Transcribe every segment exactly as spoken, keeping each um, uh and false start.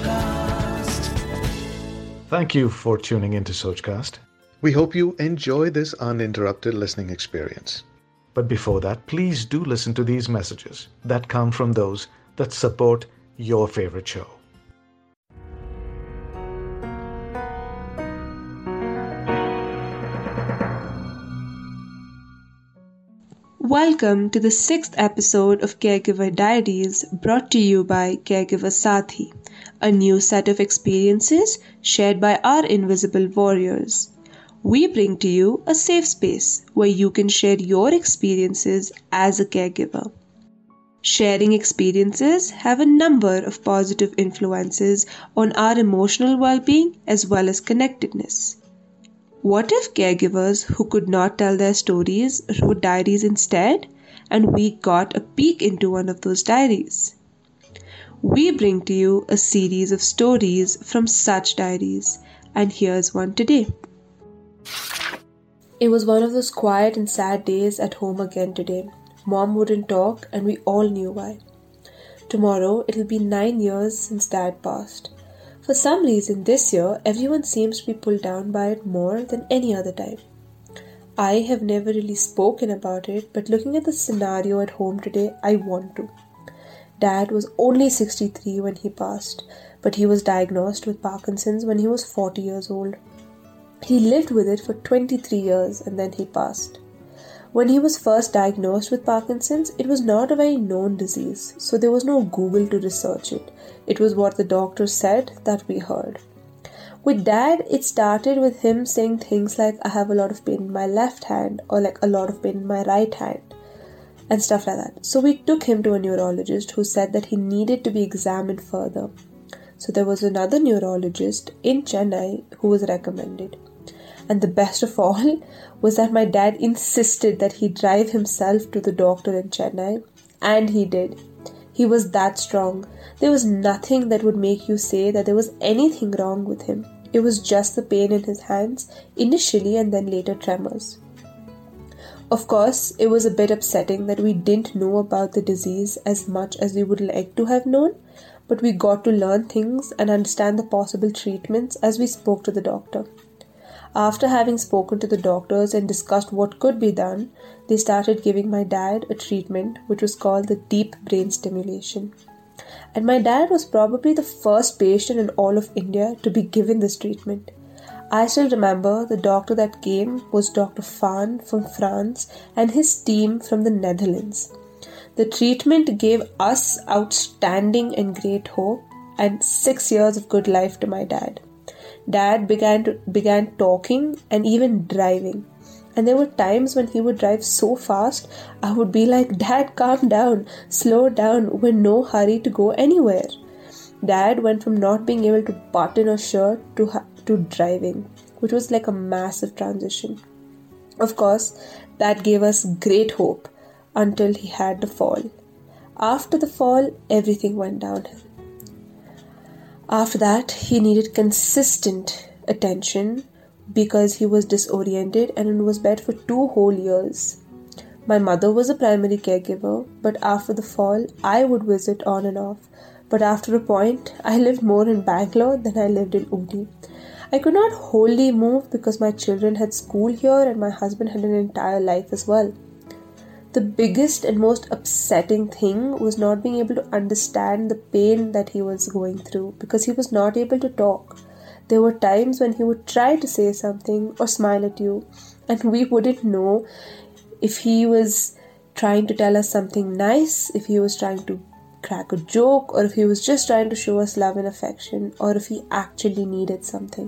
Sochcast. Thank you for tuning into Sochcast. We hope you enjoy this uninterrupted listening experience. But before that, please do listen to these messages that come from those that support your favorite show. Welcome to the sixth episode of Caregiver Diaries, brought to you by Caregiver Sathi, a new set of experiences shared by our invisible warriors. We bring to you a safe space where you can share your experiences as a caregiver. Sharing experiences have a number of positive influences on our emotional well-being as well as connectedness. What if caregivers who could not tell their stories wrote diaries instead, and we got a peek into one of those diaries? We bring to you a series of stories from such diaries, and here's one today. It was one of those quiet and sad days at home again today. Mom wouldn't talk, and we all knew why. Tomorrow, it'll be nine years since Dad passed. For some reason, this year, everyone seems to be pulled down by it more than any other time. I have never really spoken about it, but looking at the scenario at home today, I want to. Dad was only sixty-three when he passed, but he was diagnosed with Parkinson's when he was forty years old. He lived with it for twenty-three years and then he passed. When he was first diagnosed with Parkinson's, it was not a very known disease, so there was no Google to research it. It was what the doctor said that we heard. With Dad, it started with him saying things like, I have a lot of pain in my left hand, or like a lot of pain in my right hand, and stuff like that. So we took him to a neurologist who said that he needed to be examined further. So there was another neurologist in Chennai who was recommended. And the best of all was that my dad insisted that he drive himself to the doctor in Chennai, and he did. He was that strong. There was nothing that would make you say that there was anything wrong with him. It was just the pain in his hands initially and then later tremors. Of course, it was a bit upsetting that we didn't know about the disease as much as we would like to have known, but we got to learn things and understand the possible treatments as we spoke to the doctor. After having spoken to the doctors and discussed what could be done, they started giving my dad a treatment which was called the deep brain stimulation. And my dad was probably the first patient in all of India to be given this treatment. I still remember the doctor that came was Doctor Fan from France and his team from the Netherlands. The treatment gave us outstanding and great hope and six years of good life to my dad. Dad began to, began talking and even driving. And there were times when he would drive so fast, I would be like, Dad, calm down, slow down, we're in no hurry to go anywhere. Dad went from not being able to button a shirt to, to driving, which was like a massive transition. Of course, that gave us great hope until he had the fall. After the fall, everything went downhill. After that, he needed consistent attention because he was disoriented and was bed for two whole years. My mother was a primary caregiver, but after the fall, I would visit on and off. But after a point, I lived more in Bangalore than I lived in Ooty. I could not wholly move because my children had school here and my husband had an entire life as well. The biggest and most upsetting thing was not being able to understand the pain that he was going through because he was not able to talk. There were times when he would try to say something or smile at you, and we wouldn't know if he was trying to tell us something nice, if he was trying to crack a joke, or if he was just trying to show us love and affection, or if he actually needed something.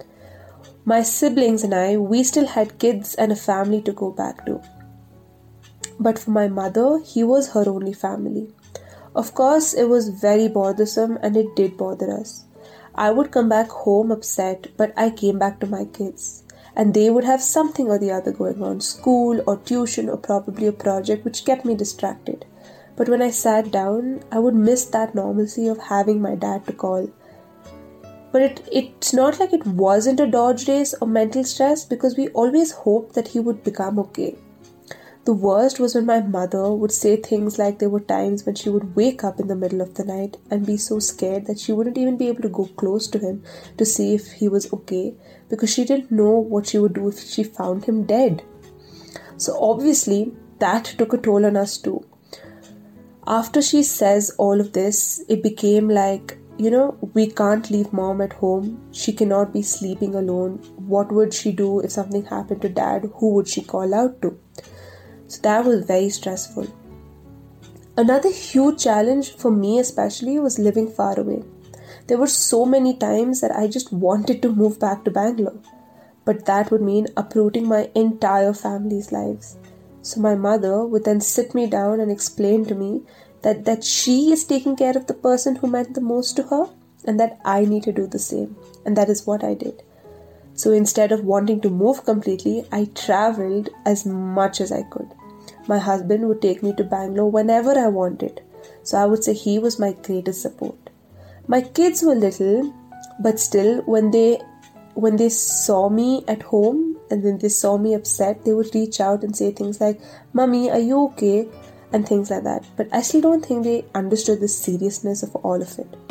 My siblings and I, we still had kids and a family to go back to. But for my mother, he was her only family. Of course, it was very bothersome and it did bother us. I would come back home upset, but I came back to my kids. And they would have something or the other going on, school or tuition or probably a project which kept me distracted. But when I sat down, I would miss that normalcy of having my dad to call. But it, it's not like it wasn't a dodge race or mental stress because we always hoped that he would become okay. The worst was when my mother would say things like there were times when she would wake up in the middle of the night and be so scared that she wouldn't even be able to go close to him to see if he was okay, because she didn't know what she would do if she found him dead. So obviously that took a toll on us too. After she says all of this, it became like, you know, we can't leave mom at home. She cannot be sleeping alone. What would she do if something happened to dad? Who would she call out to? So that was very stressful. Another huge challenge for me especially was living far away. There were so many times that I just wanted to move back to Bangalore. But that would mean uprooting my entire family's lives. So my mother would then sit me down and explain to me that, that she is taking care of the person who meant the most to her and that I need to do the same. And that is what I did. So instead of wanting to move completely, I travelled as much as I could. My husband would take me to Bangalore whenever I wanted. So I would say he was my greatest support. My kids were little, but still when they when they saw me at home and when they saw me upset, they would reach out and say things like, "Mummy, are you okay?" and things like that. But I still don't think they understood the seriousness of all of it.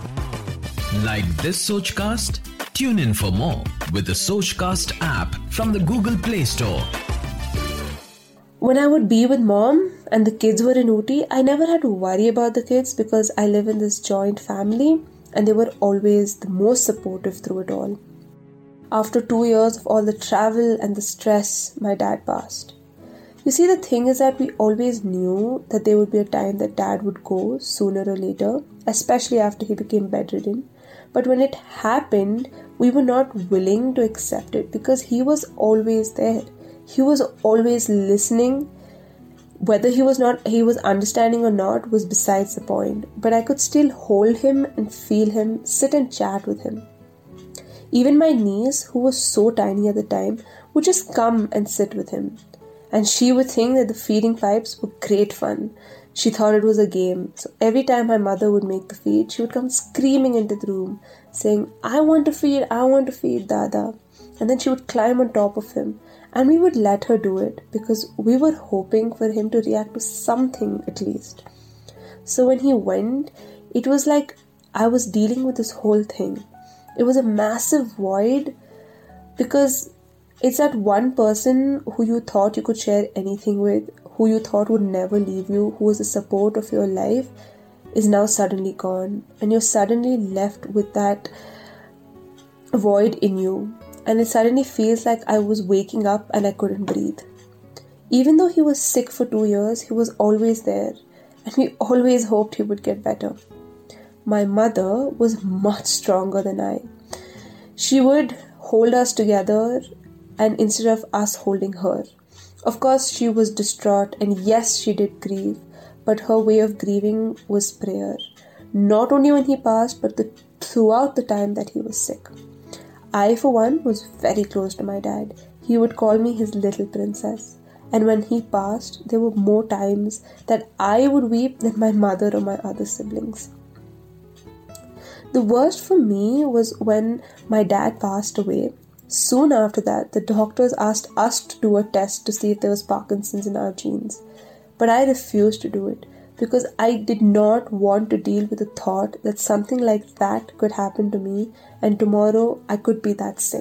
Like this Sochcast? Tune in for more with the Sochcast app from the Google Play Store. When I would be with mom and the kids were in Ooty, I never had to worry about the kids because I live in this joint family and they were always the most supportive through it all. After two years of all the travel and the stress, my dad passed. You see, the thing is that we always knew that there would be a time that dad would go sooner or later, especially after he became bedridden. But when it happened, we were not willing to accept it because he was always there. He was always listening. Whether he was not, he was understanding or not was besides the point. But I could still hold him and feel him, sit and chat with him. Even my niece, who was so tiny at the time, would just come and sit with him. And she would think that the feeding pipes were great fun. She thought it was a game. So every time my mother would make the feed, she would come screaming into the room, saying, "I want to feed, I want to feed, Dada." And then she would climb on top of him. And we would let her do it because we were hoping for him to react to something at least. So when he went, it was like I was dealing with this whole thing. It was a massive void because it's that one person who you thought you could share anything with, who you thought would never leave you, who was the support of your life, is now suddenly gone. And you're suddenly left with that void in you. And it suddenly feels like I was waking up and I couldn't breathe. Even though he was sick for two years, he was always there. And we always hoped he would get better. My mother was much stronger than I. She would hold us together and instead of us holding her. Of course, she was distraught and yes, she did grieve. But her way of grieving was prayer. Not only when he passed, but the, throughout the time that he was sick. I, for one, was very close to my dad. He would call me his little princess. And when he passed, there were more times that I would weep than my mother or my other siblings. The worst for me was when my dad passed away. Soon after that, the doctors asked us to do a test to see if there was Parkinson's in our genes. But I refused to do it because I did not want to deal with the thought that something like that could happen to me and tomorrow I could be that sick.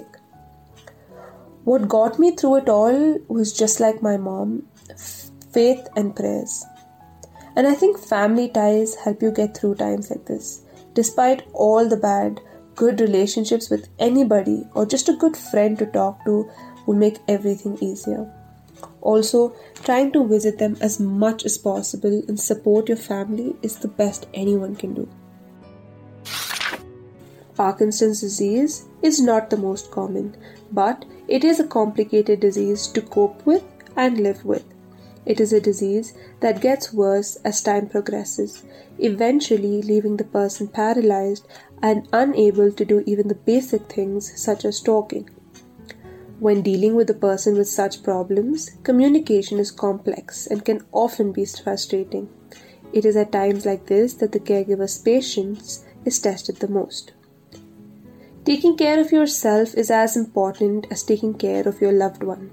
What got me through it all was just like my mom, faith and prayers. And I think family ties help you get through times like this. Despite all the bad, good relationships with anybody or just a good friend to talk to will make everything easier. Also, trying to visit them as much as possible and support your family is the best anyone can do. Parkinson's disease is not the most common, but it is a complicated disease to cope with and live with. It is a disease that gets worse as time progresses, eventually leaving the person paralyzed and unable to do even the basic things such as talking. When dealing with a person with such problems, communication is complex and can often be frustrating. It is at times like this that the caregiver's patience is tested the most. Taking care of yourself is as important as taking care of your loved one.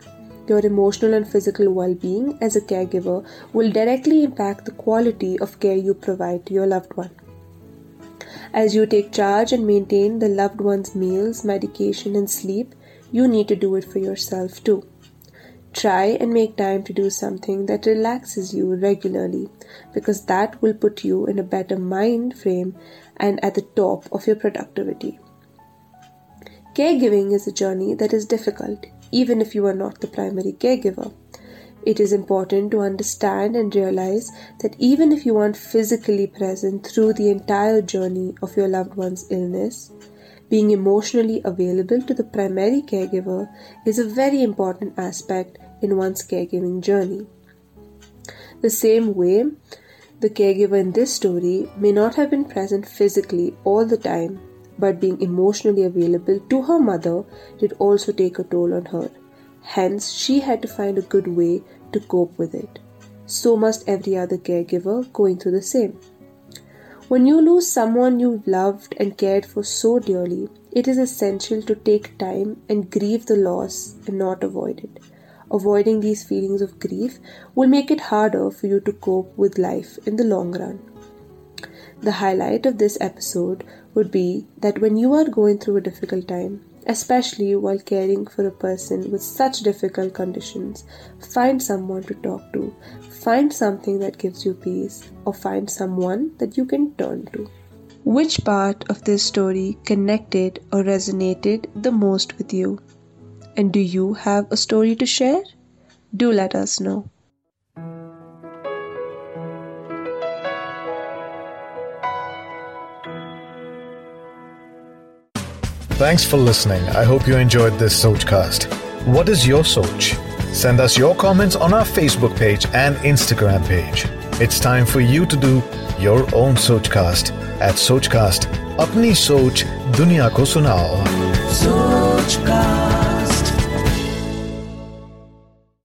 your emotional and physical well-being as a caregiver will directly impact the quality of care you provide to your loved one. As you take charge and maintain the loved one's meals, medication, and sleep, you need to do it for yourself too. Try and make time to do something that relaxes you regularly, because that will put you in a better mind frame and at the top of your productivity. Caregiving is a journey that is difficult, even if you are not the primary caregiver. It is important to understand and realize that even if you aren't physically present through the entire journey of your loved one's illness, being emotionally available to the primary caregiver is a very important aspect in one's caregiving journey. The same way, the caregiver in this story may not have been present physically all the time, but being emotionally available to her mother did also take a toll on her. Hence, she had to find a good way to cope with it. So must every other caregiver going through the same. When you lose someone you've loved and cared for so dearly, it is essential to take time and grieve the loss and not avoid it. Avoiding these feelings of grief will make it harder for you to cope with life in the long run. The highlight of this episode would be that when you are going through a difficult time, especially while caring for a person with such difficult conditions, find someone to talk to, find something that gives you peace, or find someone that you can turn to. Which part of this story connected or resonated the most with you? And do you have a story to share? Do let us know. Thanks for listening. I hope you enjoyed this Sochcast. What is your Soch? Send us your comments on our Facebook page and Instagram page. It's time for you to do your own Sochcast at Sochcast. Apni Soch Duniya ko sunao.